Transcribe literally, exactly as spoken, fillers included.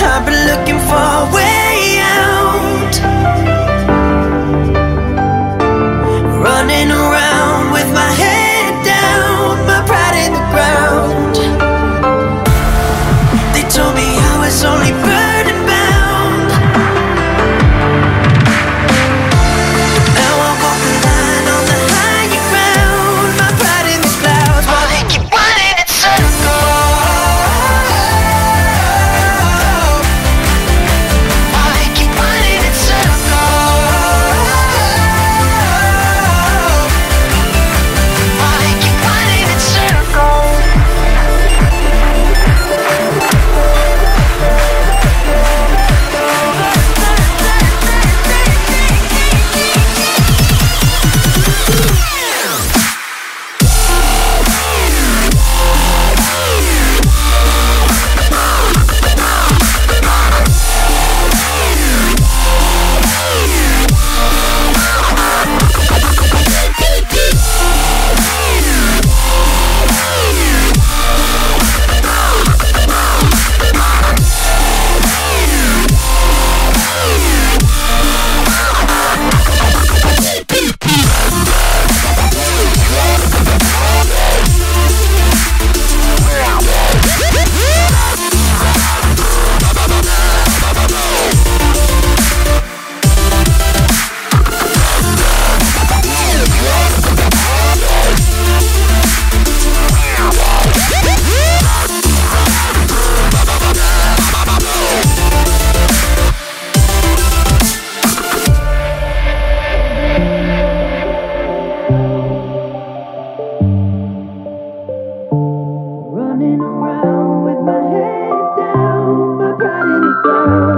I've been looking for a way out, running around with my head down, my pride in the ground. They told me I was only burden bound. Now I walk the line on the higher ground, my pride in the clouds, while they keep running in circles. While they keep running in circles. While they keep running in circles. Running around with my head down, my pride in the ground.